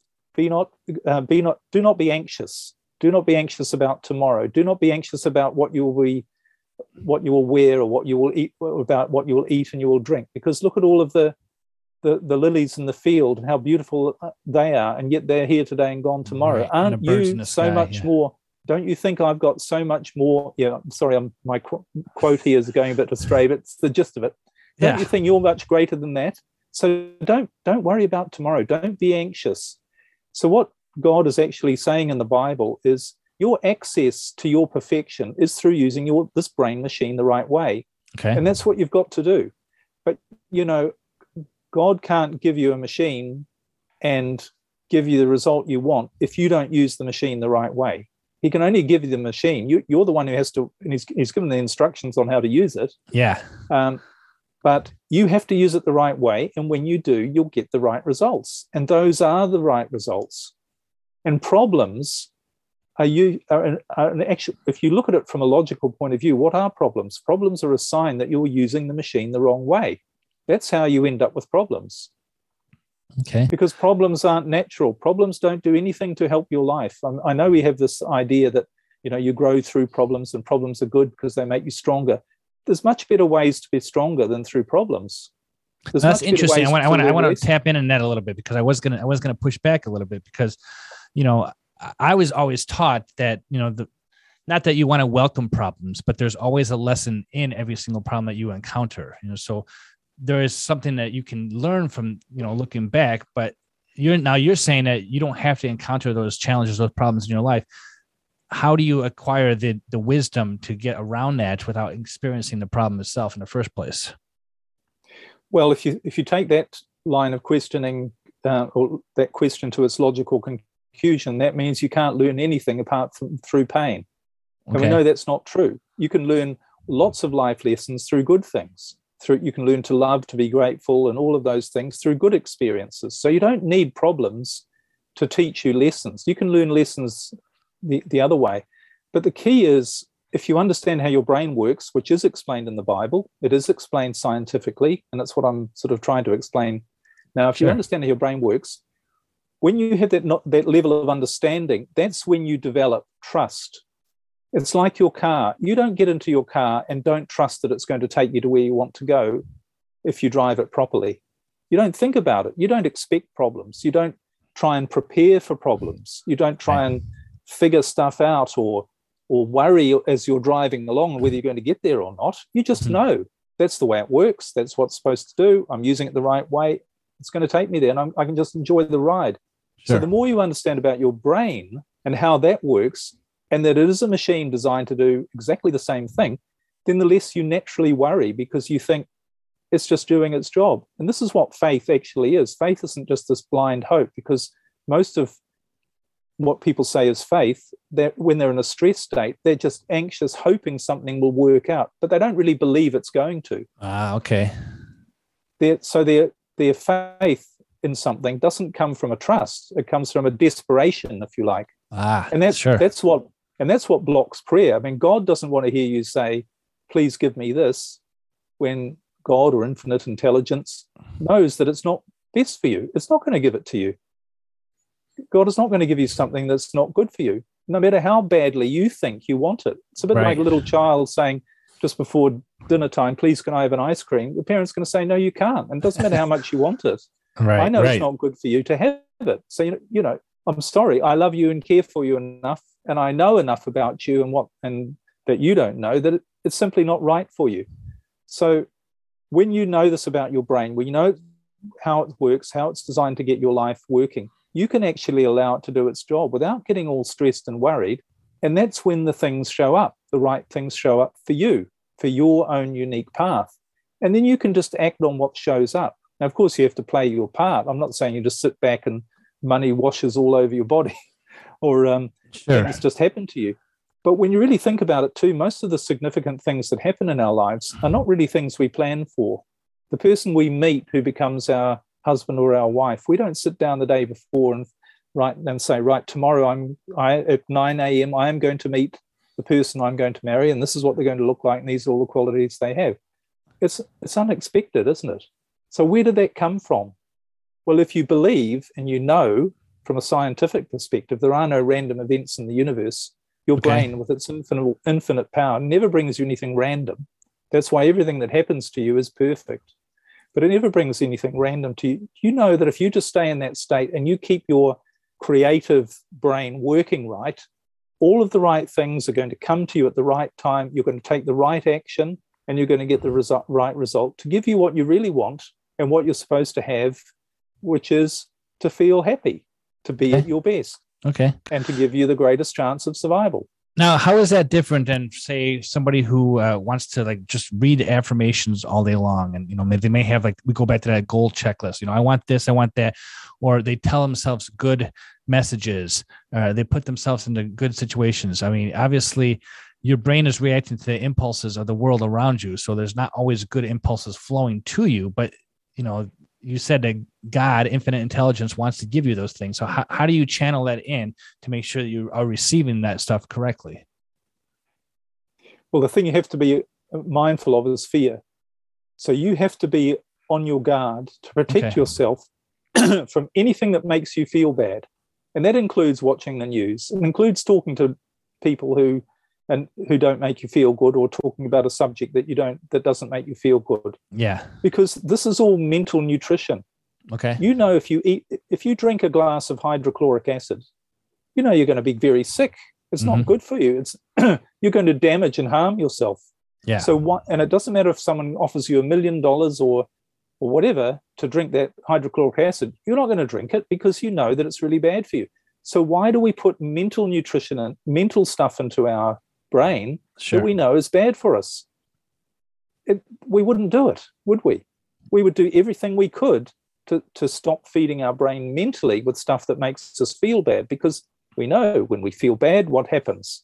be not, uh, be not, do not be anxious. Do not be anxious about tomorrow. Do not be anxious about what you will be what you will wear or what you will eat, about what you will eat and you will drink, because look at all of the, the the lilies in the field and how beautiful they are, and yet they're here today and gone tomorrow. Right. Aren't you so sky, much yeah. more? Don't you think I've got so much more? Yeah, sorry, I'm, my qu- quote here is going a bit astray, but it's the gist of it. Don't yeah. you think you're much greater than that? So don't don't worry about tomorrow. Don't be anxious. So what God is actually saying in the Bible is, your access to your perfection is through using your this brain machine the right way. Okay. And that's what you've got to do. But, you know, God can't give you a machine and give you the result you want if you don't use the machine the right way. He can only give you the machine. You, you're the one who has to, and he's, he's given the instructions on how to use it. Yeah. Um, but you have to use it the right way. And when you do, you'll get the right results. And those are the right results. And problems Are you are an, are an actual, if you look at it from a logical point of view, what are problems? Problems are a sign that you're using the machine the wrong way. That's how you end up with problems. Okay. Because problems aren't natural. Problems don't do anything to help your life. Um, I know we have this idea that, you know, you grow through problems and problems are good because they make you stronger. There's much better ways to be stronger than through problems. There's That's interesting. I want, I want, I want to tap in on that a little bit, because I was gonna, I was gonna push back a little bit, because, you know, I was always taught that, you know, the not that you want to welcome problems, but there's always a lesson in every single problem that you encounter. You know, so there is something that you can learn from, you know, looking back, but you're now you're saying that you don't have to encounter those challenges, those problems in your life. How do you acquire the the wisdom to get around that without experiencing the problem itself in the first place? Well, if you if you take that line of questioning uh, or that question to its logical conclusion, that means you can't learn anything apart from through pain. Okay. And we know that's not true. You can learn lots of life lessons through good things. Through you can learn to love, to be grateful, and all of those things through good experiences. So you don't need problems to teach you lessons. You can learn lessons the, the other way. But the key is, if you understand how your brain works, which is explained in the Bible, it is explained scientifically, and that's what I'm sort of trying to explain. Now, if sure. you understand how your brain works, when you have that, not, that level of understanding, that's when you develop trust. It's like your car. You don't get into your car and don't trust that it's going to take you to where you want to go if you drive it properly. You don't think about it. You don't expect problems. You don't try and prepare for problems. You don't try and figure stuff out or or worry as you're driving along whether you're going to get there or not. You just mm-hmm. know that's the way it works. That's what's supposed to do. I'm using it the right way. It's going to take me there, and I'm, I can just enjoy the ride. Sure. So the more you understand about your brain and how that works, and that it is a machine designed to do exactly the same thing, then the less you naturally worry because you think it's just doing its job. And this is what faith actually is. Faith isn't just this blind hope, because most of what people say is faith, that when they're in a stress state, they're just anxious, hoping something will work out, but they don't really believe it's going to. Ah, okay. They're, so their their faith in something doesn't come from a trust. It comes from a desperation, if you like. Ah, and that's sure. that's what and that's what blocks prayer. I mean, God doesn't want to hear you say, "Please give me this," when God or infinite intelligence knows that it's not best for you. It's not going to give it to you. God is not going to give you something that's not good for you, no matter how badly you think you want it. It's a bit right. like a little child saying just before dinner time, "Please, can I have an ice cream?" The parent's going to say, "No, you can't." And it doesn't matter how much you want it. Right, I know right. it's not good for you to have it. So, you know, you know, I'm sorry. I love you and care for you enough, and I know enough about you and what and that you don't know, that it, it's simply not right for you. So when you know this about your brain, when you know how it works, how it's designed to get your life working, you can actually allow it to do its job without getting all stressed and worried. And that's when the things show up, the right things show up for you, for your own unique path. And then you can just act on what shows up. Now, of course, you have to play your part. I'm not saying you just sit back and money washes all over your body or um, sure. things just happen to you. But when you really think about it too, most of the significant things that happen in our lives are not really things we plan for. The person we meet who becomes our husband or our wife, we don't sit down the day before and write and say, right, tomorrow I'm I at nine a.m. I am going to meet the person I'm going to marry, and this is what they're going to look like, and these are all the qualities they have. It's it's unexpected, isn't it? So where did that come from? Well, if you believe and you know from a scientific perspective there are no random events in the universe, your okay. brain with its infinite infinite power never brings you anything random. That's why everything that happens to you is perfect. But it never brings anything random to you. You know that if you just stay in that state and you keep your creative brain working right, all of the right things are going to come to you at the right time. You're going to take the right action, and you're going to get the result, right result to give you what you really want and what you're supposed to have, which is to feel happy, to be okay. at your best, okay, and to give you the greatest chance of survival. Now, how is that different than, say, somebody who uh, wants to like just read affirmations all day long? And, you know, maybe they may have like, we go back to that goal checklist, you know, I want this, I want that, or they tell themselves good messages, uh, they put themselves into good situations. I mean, obviously your brain is reacting to the impulses of the world around you. So there's not always good impulses flowing to you, but, you know, you said that God, infinite intelligence, wants to give you those things. So how, how do you channel that in to make sure that you are receiving that stuff correctly? Well, the thing you have to be mindful of is fear. So you have to be on your guard to protect okay. yourself from anything that makes you feel bad. And that includes watching the news. It includes talking to people who and who don't make you feel good, or talking about a subject that you don't that doesn't make you feel good. Yeah. Because this is all mental nutrition. Okay. You know, if you eat if you drink a glass of hydrochloric acid, you know you're going to be very sick It's Mm-hmm. not good for you. It's you're going to damage and harm yourself. Yeah. So what? And it doesn't matter if someone offers you a million dollars or or whatever to drink that hydrochloric acid. You're not going to drink it because you know that it's really bad for you. So why do we put mental nutrition and mental stuff into our brain Sure. that we know is bad for us? It, we wouldn't do it, would we? We would do everything we could to, to stop feeding our brain mentally with stuff that makes us feel bad, because we know when we feel bad, what happens?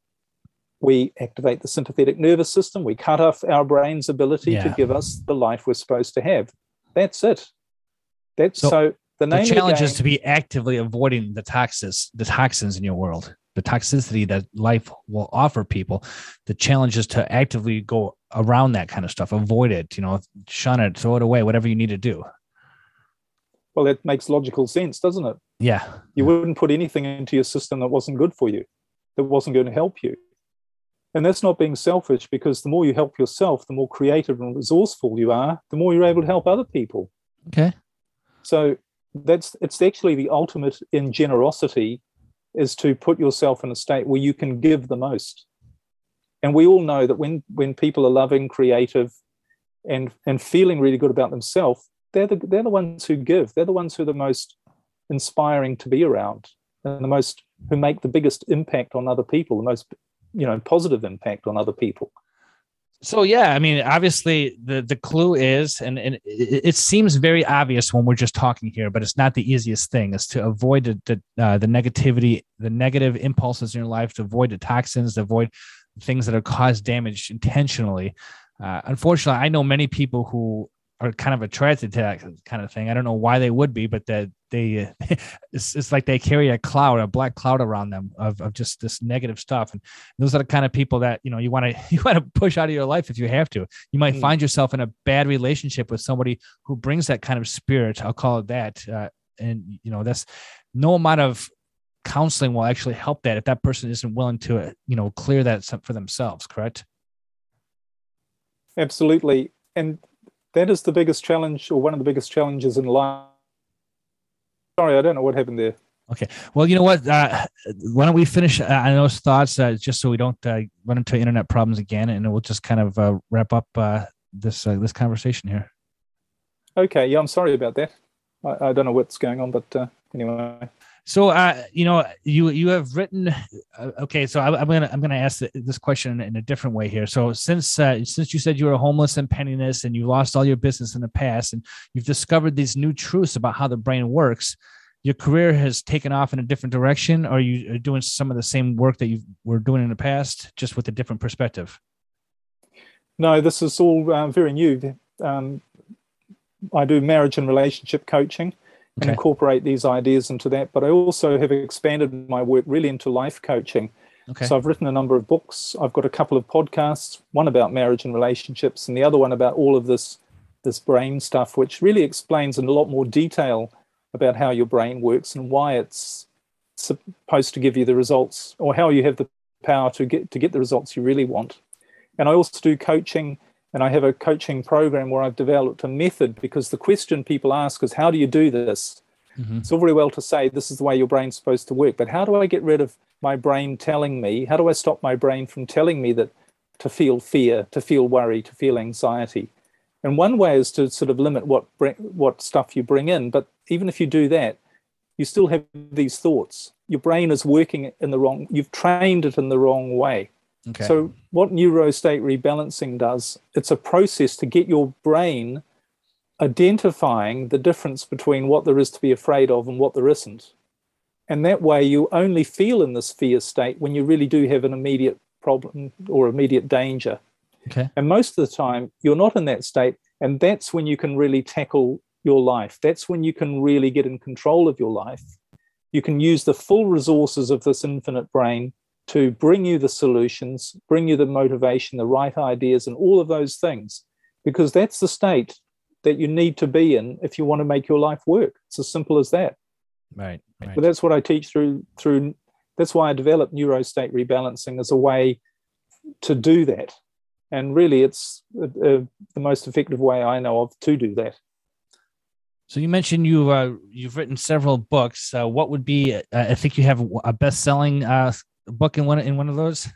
We activate the sympathetic nervous system. We cut off our brain's ability Yeah. to give us the life we're supposed to have. That's it. That's So so, the name The of challenge the is game, to be actively avoiding the toxins, the toxins in your world, the toxicity that life will offer people. The challenge is to actively go around that kind of stuff, avoid it, you know, shun it, throw it away, whatever you need to do. well, that makes logical sense, doesn't it? Yeah. You wouldn't put anything into your system that wasn't good for you, that wasn't going to help you. And that's not being selfish, because the more you help yourself, the more creative and resourceful you are, the more you're able to help other people. Okay. So that's it's actually the ultimate in generosity, is to put yourself in a state where you can give the most. And we all know that when when people are loving, creative, and and feeling really good about themselves, they're the they're the ones who give. They're the ones who are the most inspiring to be around, and the most who make the biggest impact on other people, the most, you know, positive impact on other people. So, yeah, I mean, obviously the, the clue is, and, and it, it seems very obvious when we're just talking here, but it's not the easiest thing, is to avoid the, the, uh, the negativity, the negative impulses in your life, to avoid the toxins, to avoid things that have caused damage intentionally. Uh, unfortunately, I know many people who are kind of attracted to that kind of thing. I don't know why they would be, but that they, uh, it's, it's like they carry a cloud, a black cloud around them of, of just this negative stuff. And those are the kind of people that, you know, you want to, you want to push out of your life if you have to. You might mm. find yourself in a bad relationship with somebody who brings that kind of spirit. I'll call it that. Uh, and, you know, that's no amount of counseling will actually help that if that person isn't willing to, uh, you know, clear that for themselves. Correct? Absolutely. And that is the biggest challenge, or one of the biggest challenges in life. Sorry, I don't know what happened there. Okay. Well, you know what? Uh, why don't we finish uh, on those thoughts, uh, just so we don't uh, run into internet problems again, and we'll just kind of uh, wrap up uh, this uh, this conversation here. Okay. Yeah, I'm sorry about that. I, I don't know what's going on, but uh, anyway. So, uh, you know, you you have written. Uh, okay, so I, I'm gonna I'm gonna ask this question in a different way here. So, since uh, since you said you were homeless and penniless, and you lost all your business in the past, and you've discovered these new truths about how the brain works, your career has taken off in a different direction. Or are you doing some of the same work that you were doing in the past, just with a different perspective? No, this is all uh, very new. Um, I do marriage and relationship coaching. And okay. incorporate these ideas into that. But I also have expanded my work really into life coaching. Okay. So I've written a number of books. I've got a couple of podcasts, one about marriage and relationships, and the other one about all of this, this brain stuff, which really explains in a lot more detail about how your brain works and why it's supposed to give you the results, or how you have the power to get to get the results you really want. And I also do coaching. And I have a coaching program where I've developed a method, because the question people ask is, how do you do this? Mm-hmm. It's all very well to say this is the way your brain's supposed to work, but how do I get rid of my brain telling me, how do I stop my brain from telling me that to feel fear, to feel worry, to feel anxiety? And one way is to sort of limit what what stuff you bring in. But even if you do that, you still have these thoughts. Your brain is working in the wrong, you've trained it in the wrong way. Okay. So what neurostate rebalancing does, it's a process to get your brain identifying the difference between what there is to be afraid of and what there isn't. And that way you only feel in this fear state when you really do have an immediate problem or immediate danger. Okay. And most of the time you're not in that state, and that's when you can really tackle your life. That's when you can really get in control of your life. You can use the full resources of this infinite brain to bring you the solutions, bring you the motivation, the right ideas, and all of those things, because that's the state that you need to be in if you want to make your life work. It's as simple as that. Right. right. But that's what I teach through, through, that's why I developed neurostate rebalancing as a way to do that. And really, it's uh, uh, the most effective way I know of to do that. So you mentioned you uh, you've written several books. Uh, what would be? Uh, I think you have a best-selling uh, book in one in one of those?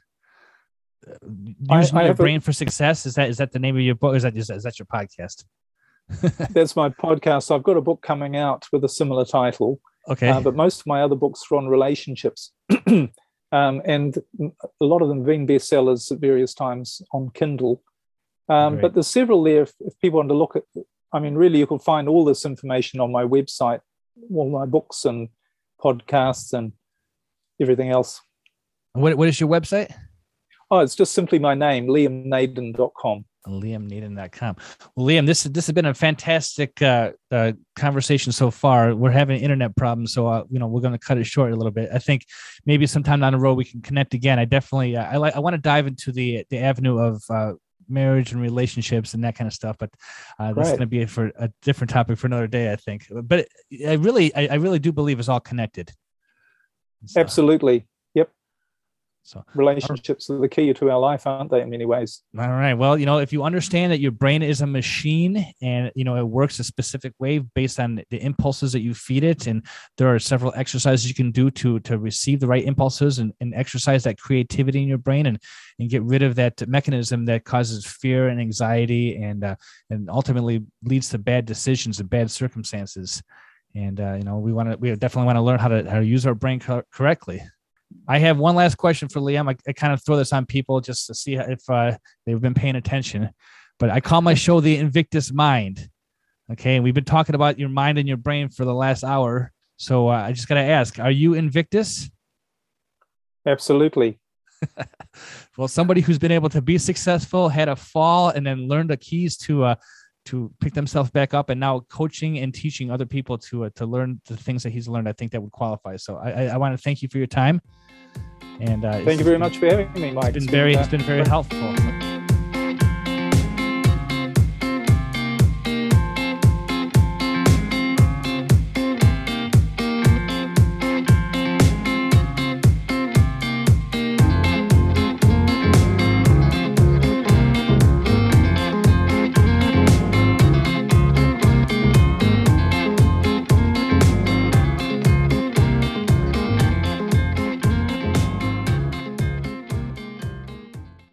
I- Using I Your have a- Brain for Success. Is that is that the name of your book? Or is that is that your podcast? That's my podcast. I've got a book coming out with a similar title. Okay. Uh, but most of my other books are on relationships. um, and a lot of them have been bestsellers at various times on Kindle. Um, Great. but there's several there if, if people want to look at. I mean, really, you can find all this information on my website, all my books and podcasts and everything else. What what is your website? Oh, it's just simply my name, liam naden dot com. liam naden dot com. Well, Liam, this this has been a fantastic uh, uh, conversation so far. We're having internet problems, so uh, you know we're going to cut it short a little bit. I think maybe sometime down the road we can connect again. I definitely uh, I like I want to dive into the the avenue of uh, marriage and relationships and that kind of stuff, but uh, that's Right. going to be for a different topic for another day, I think. But I really I, I really do believe it's all connected. So, Absolutely. Yep. So Relationships are the key to our life, aren't they, in many ways? all right. Well, you know, if you understand that your brain is a machine and, you know, it works a specific way based on the impulses that you feed it. And there are several exercises you can do to, to receive the right impulses and, and exercise that creativity in your brain and, and get rid of that mechanism that causes fear and anxiety and, uh, and ultimately leads to bad decisions and bad circumstances. And, uh, you know, we want to, we definitely want to learn how to, how to use our brain co- correctly. I have one last question for Liam. I, I kind of throw this on people just to see if uh, they've been paying attention, but I call my show the Invictus Mind. Okay. And we've been talking about your mind and your brain for the last hour. So uh, I just got to ask, are you Invictus? Absolutely. Well, somebody who's been able to be successful, had a fall, and then learned the keys to uh, to pick themselves back up, and now coaching and teaching other people to uh, to learn the things that he's learned, I think that would qualify. So I, I, I want to thank you for your time. And uh, Thank you very much for having me, Mike. It's been very, uh, it's been very helpful.